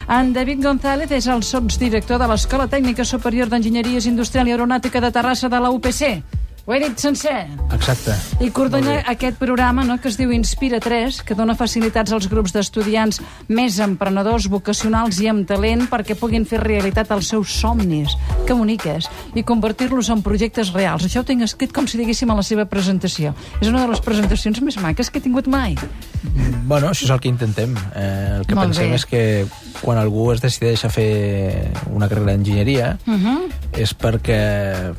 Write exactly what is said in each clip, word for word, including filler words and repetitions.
En David González és el sotsdirector de l'Escola Tècnica Superior d'Enginyeries Industrial i Aeronàutica de Terrassa de la U P C. Ho he dit sencer. Exacte. I coordina aquest programa, no?, que es diu Inspira tres, que dona facilitats als grups d'estudiants més emprenedors, vocacionals i amb talent perquè puguin fer realitat els seus somnis, que boniques, i convertir-los en projectes reals. Això ho tinc escrit com si diguéssim a la seva presentació. És una de les presentacions més maques que he tingut mai. Bueno, això és el que intentem. Eh, el que Molt pensem bé. és que quan algú es decideix a fer una carrera d'enginyeria Uh -huh. és perquè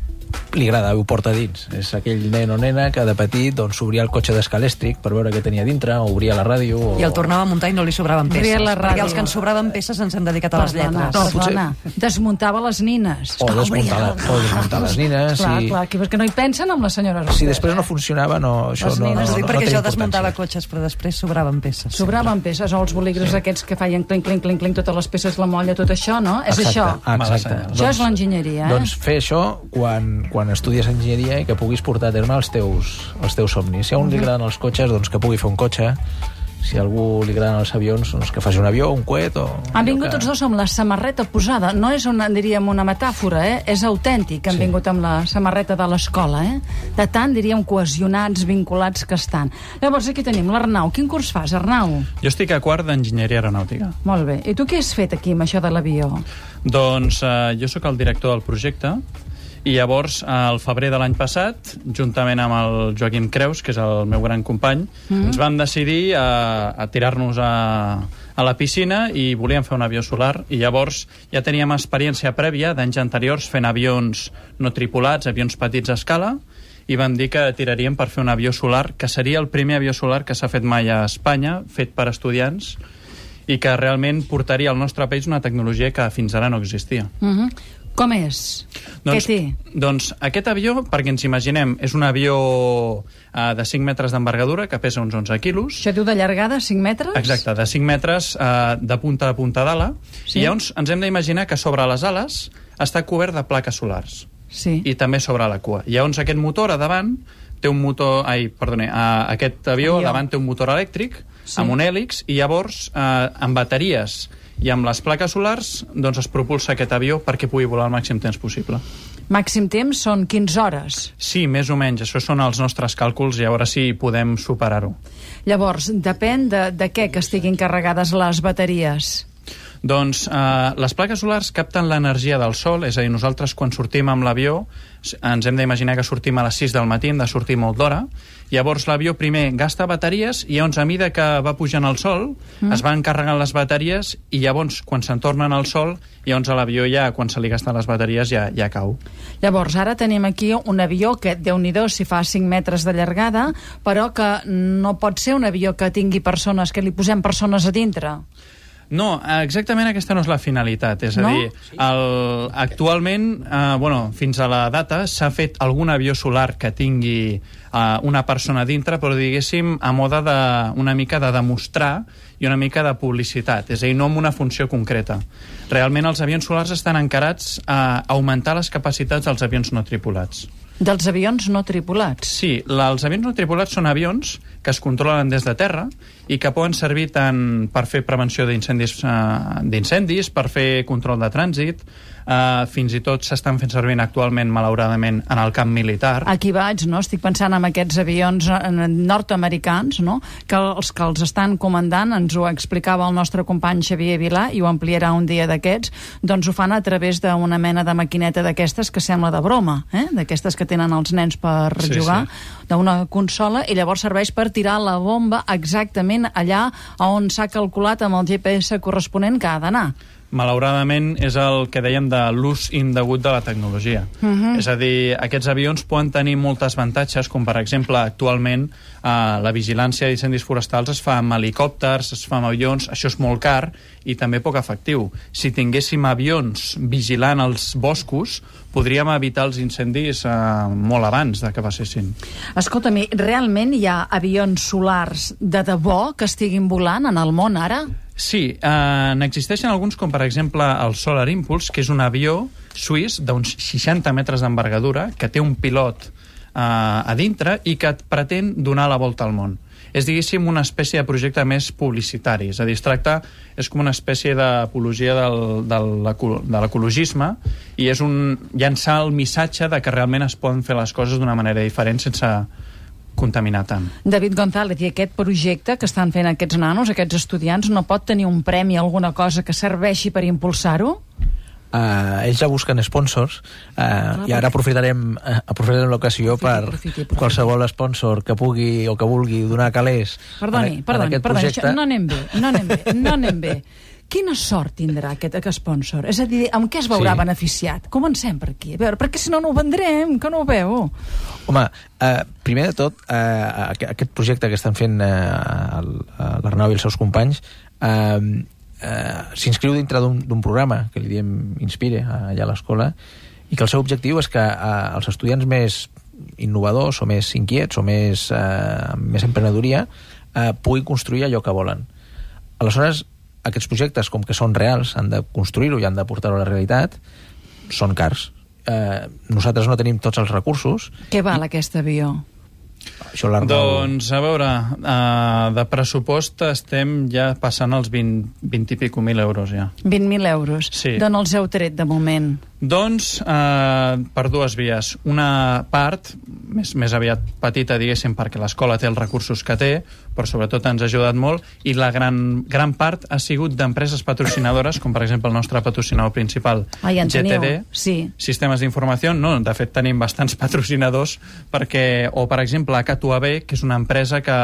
li agrada, ho porta dins. És aquell nen o nena que de petit doncs, obria el cotxe d'escalèstric per veure què tenia dintre, o obria la ràdio... O... I el tornava a muntar i no li sobraven peces. Obria la ràdio. Perquè els que ens sobraven peces ens hem dedicat a les Perdona, lletres. No, potser- perdona. Desmuntava les nines. O desmuntar, la, o desmuntar les nines. Clar, i... clar, que, que no hi pensen amb la senyora Roser. Si després no funcionava, no, això Les no, no, nines, no, Dic no, perquè té jo desmuntava importància. cotxes, però després sobraven peces. Sobraven peces, o els bolígrafs aquests que feien clinc, clinc, clinc, clinc, totes les peces, la molla, tot això, no? És Exacte, això. ah, exacte. Això és l'enginyeria, eh? Doncs fer això quan, quan estudies enginyeria i que puguis portar a terme els teus, els teus somnis. Si a un li agraden els cotxes, doncs que pugui fer un cotxe. Si a algú li agraden els avions, doncs que faci un avió, un coet o... Han vingut que... tots dos amb la samarreta posada. No és una, diríem, una metàfora, eh? És autèntic. Han Sí. vingut amb la samarreta de l'escola, eh? De tant, diríem, cohesionats, vinculats que estan. Llavors, aquí tenim l'Arnau. Quin curs fas, Arnau? Jo estic a quart d'Enginyeria Aeronàutica. Molt bé. I tu què has fet aquí amb això de l'avió? Doncs eh, jo sóc el director del projecte i llavors, al febrer de l'any passat, juntament amb el Joaquim Creus, que és el meu gran company, mm. ens vam decidir a, a tirar-nos a, a la piscina i volíem fer un avió solar. I llavors ja teníem experiència prèvia d'anys anteriors fent avions no tripulats, avions petits a escala, i vam dir que tiraríem per fer un avió solar, que seria el primer avió solar que s'ha fet mai a Espanya, fet per estudiants, i que realment portaria al nostre país una tecnologia que fins ara no existia. Uh -huh. Com és? Doncs, Què té? doncs aquest avió, perquè ens imaginem, és un avió uh, de cinc metres d'envergadura que pesa uns onze quilos. Això diu de llargada, cinc metres? Exacte, de cinc metres uh, de punta a punta d'ala. Sí. I llavors ens hem d'imaginar que sobre les ales està cobert de plaques solars. Sí. I també sobre la cua. I llavors aquest motor a davant té un motor... Ai, perdone, uh, aquest avió, Avió. a davant té un motor elèctric Sí. amb un hèlix i llavors uh, amb bateries i amb les plaques solars doncs es propulsa aquest avió perquè pugui volar el màxim temps possible. Màxim temps són quinze hores. Sí, més o menys. Això són els nostres càlculs i a veure si podem superar-ho. Llavors, depèn de, de què que estiguin carregades les bateries. Doncs eh, les plaques solars capten l'energia del sol, és a dir, nosaltres quan sortim amb l'avió ens hem d'imaginar que sortim a les sis del matí, hem de sortir molt d'hora, llavors l'avió primer gasta bateries i llavors a mida que va pujant el sol mm. es van carregant les bateries i llavors quan se'n tornen al sol llavors a l'avió ja, quan se li gasten les bateries ja, ja cau. Llavors, ara tenim aquí un avió que, Déu-n'hi-do, si fa cinc metres de llargada, però que no pot ser un avió que tingui persones, que li posem persones a dintre. No, exactament aquesta no és la finalitat. És a No? dir, el, actualment, eh, bueno, fins a la data, s'ha fet algun avió solar que tingui eh, una persona dintre, però diguéssim a moda de, una mica de demostrar i una mica de publicitat, és a dir, no amb una funció concreta. Realment els avions solars estan encarats a augmentar les capacitats dels avions no tripulats. Dels avions no tripulats. Sí, la, els avions no tripulats són avions que es controlen des de terra i que poden servir tant per fer prevenció d'incendis, uh, d'incendis, per fer control de trànsit, uh, fins i tot s'estan fent servir actualment, malauradament, en el camp militar. Aquí vaig, no? Estic pensant en aquests avions nord-americans, no? Que els que els estan comandant, ens ho explicava el nostre company Xavier Vilà, i ho ampliarà un dia d'aquests, doncs ho fan a través d'una mena de maquineta d'aquestes que sembla de broma, eh? D'aquestes que tenen els nens per Sí, jugar, sí. d'una consola, i llavors serveix per tirar la bomba exactament allà on s'ha calculat amb el G P S corresponent que ha d'anar. Malauradament és el que dèiem de l'ús indegut de la tecnologia. Uh-huh. És a dir, aquests avions poden tenir moltes avantatges, com per exemple actualment eh, la vigilància d'incendis forestals es fa amb helicòpters, es fa amb avions, això és molt car i també poc efectiu. Si tinguéssim avions vigilant els boscos, podríem evitar els incendis eh, molt abans de que passessin. Escolta'm, realment hi ha avions solars de debò que estiguin volant en el món ara? Sí, eh, n'existeixen alguns com per exemple el Solar Impulse, que és un avió suís d'uns seixanta metres d'envergadura que té un pilot eh, a dintre i que et pretén donar la volta al món. és, diguéssim, una espècie de projecte més publicitari. És a dir, es tracta, és com una espècie d'apologia del, del, de l'ecologisme i és un llançar el missatge de que realment es poden fer les coses d'una manera diferent sense contaminar tant. David González, i aquest projecte que estan fent aquests nanos, aquests estudiants, no pot tenir un premi, alguna cosa que serveixi per impulsar-ho? Uh, ells ja busquen sponsors uh, ah, i ara aprofitarem, uh, aprofitarem l'ocasió per aprofiti, aprofiti. qualsevol sponsor que pugui o que vulgui donar calés perdoni, en, perdoni, en aquest perdoni, projecte. Això, no anem bé, no anem bé, no anem bé. Quina sort tindrà aquest, aquest sponsor? És a dir, amb què es veurà sí. beneficiat? Comencem per aquí. A veure, perquè si no, no ho vendrem, que no ho veu. Home, eh, primer de tot, eh, aquest projecte que estan fent eh, l'Arnau i els seus companys eh, eh, s'inscriu dintre d'un programa que li diem Inspire, allà a l'escola, i que el seu objectiu és que eh, els estudiants més innovadors o més inquiets o més, eh, més emprenedoria eh, puguin construir allò que volen. Aleshores, aquests projectes, com que són reals, han de construir-ho i han de portar-ho a la realitat, són cars. Eh, nosaltres no tenim tots els recursos. Què val aquest avió? Això l'Arnau... Doncs, a veure, uh, de pressupost estem ja passant els vint, vint i pico mil euros ja. vint mil euros. Sí. D'on els heu tret de moment? Doncs uh, per dues vies. Una part, més, més aviat petita, diguéssim, perquè l'escola té els recursos que té, però sobretot ens ha ajudat molt, i la gran, gran part ha sigut d'empreses patrocinadores, com per exemple el nostre patrocinador principal, ah, ja G T D, sí. Sistemes d'Informació. No, de fet tenim bastants patrocinadors, perquè, o per exemple a Catu A B, que és una empresa que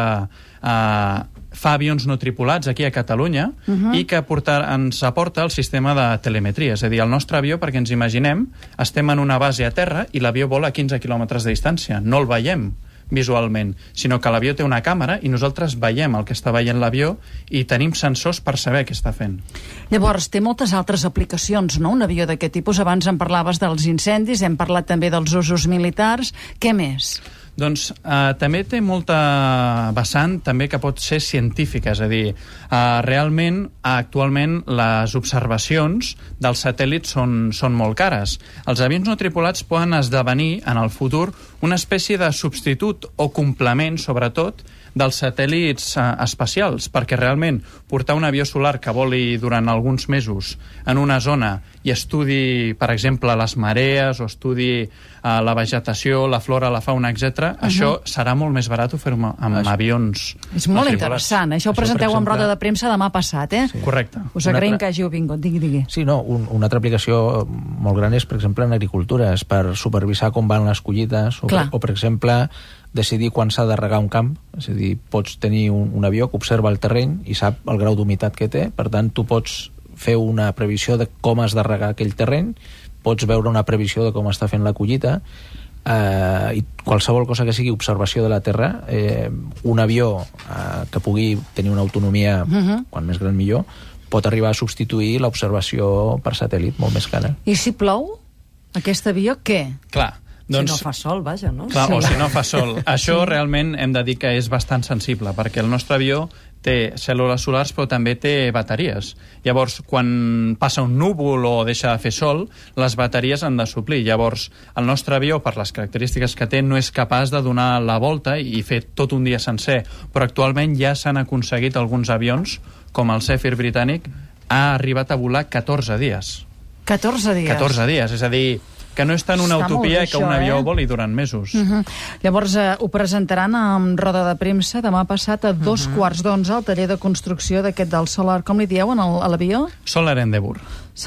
eh, fa avions no tripulats aquí a Catalunya uh-huh. i que portar, ens aporta el sistema de telemetria. És a dir, el nostre avió, perquè ens imaginem, estem en una base a terra i l'avió vola a quinze quilòmetres de distància. No el veiem visualment, sinó que l'avió té una càmera i nosaltres veiem el que està veient l'avió i tenim sensors per saber què està fent. Llavors, té moltes altres aplicacions, no?, un avió d'aquest tipus. Abans en parlaves dels incendis, hem parlat també dels usos militars. Què més? Doncs eh, també té molta vessant també que pot ser científica, és a dir, eh, realment actualment les observacions dels satèl·lits són, són molt cares. Els avions no tripulats poden esdevenir en el futur una espècie de substitut o complement, sobretot, dels satèl·lits eh, espacials, perquè realment portar un avió solar que voli durant alguns mesos en una zona i estudi, per exemple, les marees o estudi eh, la vegetació, la flora, la fauna, etcètera, uh-huh. això serà molt més barat fer-ho amb, amb això. avions. És molt interessant. Això ho presenteu exemple... en roda de premsa demà passat, eh? Sí. Correcte. Us agraïm altra... que hàgiu vingut. Digui, digui. Sí, no, un, una altra aplicació molt gran és, per exemple, en agricultura, és per supervisar com van les collites, o, per, o per exemple, decidir quan s'ha de regar un camp. És a dir, pots tenir un, un avió que observa el terreny i sap el grau d'humitat que té, per tant, tu pots fer una previsió de com has de regar aquell terreny, pots veure una previsió de com està fent la collita, eh, i qualsevol cosa que sigui observació de la terra, eh, un avió eh, que pugui tenir una autonomia, uh-huh. quan més gran millor, pot arribar a substituir l'observació per satèl·lit molt més cara. I si plou, aquest avió, què? Clar. Doncs, si no fa sol, vaja, no? Clar, sí. o si no fa sol. Això sí. realment hem de dir que és bastant sensible, perquè el nostre avió té cèl·lules solars però també té bateries. Llavors, quan passa un núvol o deixa de fer sol, les bateries han de suplir. Llavors, el nostre avió, per les característiques que té, no és capaç de donar la volta i fer tot un dia sencer. Però actualment ja s'han aconseguit alguns avions, com el Zephyr britànic, ha arribat a volar catorze dies. catorze dies? catorze dies, és a dir, que no és tant una Està utopia bé, que això, un avió eh? voli durant mesos. Uh-huh. Llavors, eh, ho presentaran en roda de premsa demà passat a dos uh-huh. quarts d'onze al taller de construcció d'aquest del Solar. Com li dieu, en el, a l'avió? Solar Endeavour.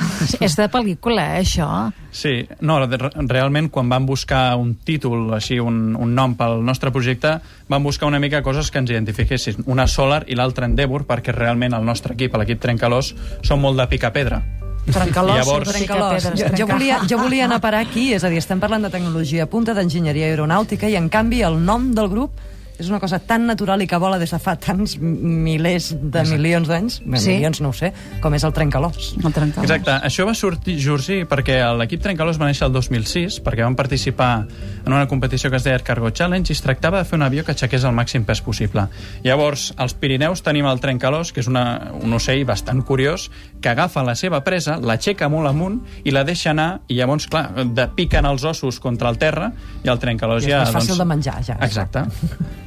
És de pel·lícula, eh, això? Sí, no, realment quan vam buscar un títol, així, un, un nom pel nostre projecte, vam buscar una mica coses que ens identifiquessin. Una Solar i l'altra Endeavour, perquè realment el nostre equip, l'equip Trencalòs, són molt de picar-pedra. Trencalòs, llavors... Trencalòs. Jo, jo, volia, jo volia anar a parar aquí, és a dir, estem parlant de tecnologia a punta, d'enginyeria aeronàutica, i en canvi el nom del grup és una cosa tan natural i que vola des de fa tants milers de milions d'anys, sí. milions no ho sé, com és el Trencalòs. El Trencalòs. Exacte, això va sortir, sorgir perquè l'equip Trencalòs va néixer el dos mil sis, perquè vam participar en una competició que es deia Air Cargo Challenge i es tractava de fer un avió que aixequés el màxim pes possible. Llavors, als Pirineus tenim el Trencalòs, que és una, un ocell bastant curiós, que agafa la seva presa, l'aixeca molt amunt i la deixa anar, i llavors, clar, de piquen els ossos contra el terra i el Trencalòs I és ja... més fàcil doncs... de menjar, ja. Exacte.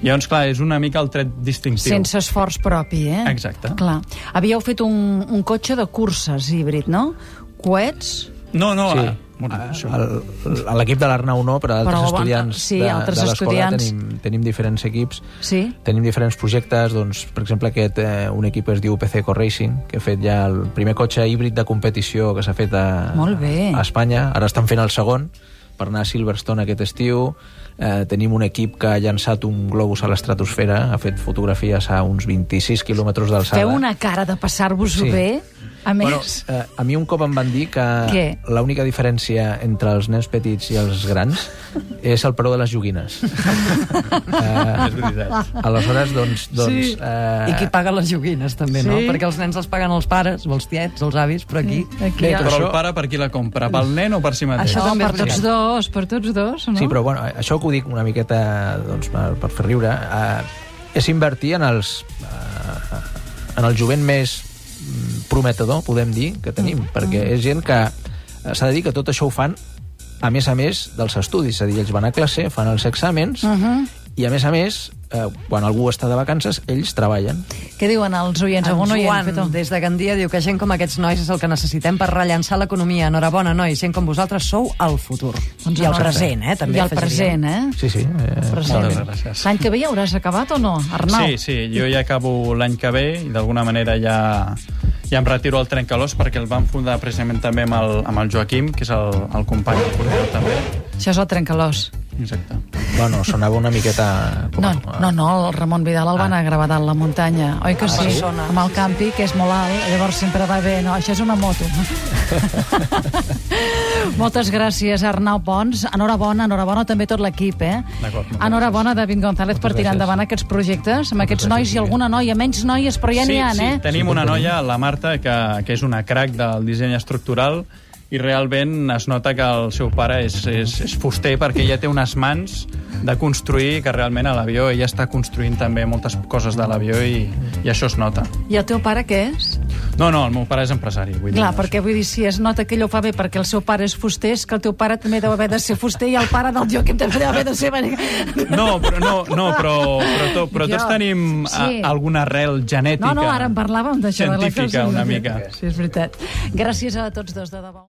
Llavors, clar, és una mica el tret distintiu. Sense esforç propi, eh? Exacte. Clar. Havíeu fet un, un cotxe de curses híbrid, no? Coets? No, no, Sí. a, bueno, això. El- A l'equip de l'Arnau no, però Però, altres estudiants sí, de, altres de l'escola estudiants. tenim, tenim diferents equips, Sí? tenim diferents projectes, doncs, per exemple, aquest, eh, un equip es diu P C Co Racing, que ha fet ja el primer cotxe híbrid de competició que s'ha fet a, Molt bé. a Espanya. Ara estan fent el segon per anar a Silverstone aquest estiu. Eh, tenim un equip que ha llançat un globus a l'estratosfera, ha fet fotografies a uns vint-i-sis quilòmetres d'alçada. Feu una cara de passar-vos-ho Sí. bé, a més. Bueno, eh, a mi un cop em van dir que Què? l'única diferència entre els nens petits i els grans és el preu de les joguines. eh, És veritat. aleshores, doncs... doncs Sí. eh, I qui paga les joguines, també, no? Sí. Perquè els nens els paguen els pares, o els tiets, els avis, però aquí... Aquí Bé, hi ha... però Però això- el pare per qui la compra? Pel nen o per si mateix? Això No, també per és tots veritat. dos, per tots dos, no? Sí, però bueno, això que ho dic una miqueta doncs, per, per fer riure, eh, és invertir en els, eh, en el jovent més mm, prometedor, podem dir, que tenim, mm. perquè és gent que eh, s'ha de dir que tot això ho fan a més a més dels estudis, és a dir, ells van a classe, fan els exàmens, Uh -huh. i a més a més, eh, quan algú està de vacances, ells treballen. Què diuen els oients? En Algun oient, Joan, Peto? des de Gandia, diu que gent com aquests nois és el que necessitem per rellançar l'economia. Enhorabona, nois, gent com vosaltres sou el futur. Doncs I el enhora- present, eh? També I el afegiríem. present, eh? Sí, sí. Eh, Present. Moltes gràcies. L'any que ve ja hauràs acabat o no, Arnau? Sí, sí, jo ja acabo l'any que ve i d'alguna manera ja, ja em retiro al Trencalós perquè el vam fundar precisament també amb el, amb el Joaquim, que és el, el company del coordinador també. Això és el trencalós. Exacte. Bueno, sonava una miqueta... Com, No, no, no, el Ramon Vidal el van Ah. a gravar dalt la muntanya, oi que sí? sí? Amb el campi, que és molt alt, llavors sempre va bé. No, això és una moto. Moltes gràcies, Arnau Pons. Enhorabona, enhorabona també tot l'equip, eh? D'acord, moltes Enhorabona, David González, per tirar gràcies. endavant aquests projectes, amb aquests gràcies, nois i Sílvia. alguna noia, menys noies, però ja sí, n'hi ha, sí, eh? tenim una noia, la Marta, que, que és una crac del disseny estructural i realment es nota que el seu pare és, és, és fuster perquè ella té unes mans de construir, que realment a l'avió ella està construint també moltes coses de l'avió i, i això es nota. I el teu pare què és? No, no, el meu pare és empresari. Vull dir, Clar, això. perquè vull dir, si es nota que ell ho fa bé perquè el seu pare és fuster, és que el teu pare també deu haver de ser fuster i el pare del Joaquim també deu haver de ser... No, però, no, no, però, però, to, però tots Jo. tenim a, Sí. alguna arrel genètica. No, no, ara en parlàvem d'això. de la Científica, cosa. una mica. Sí, és veritat. Gràcies a tots dos, de debò.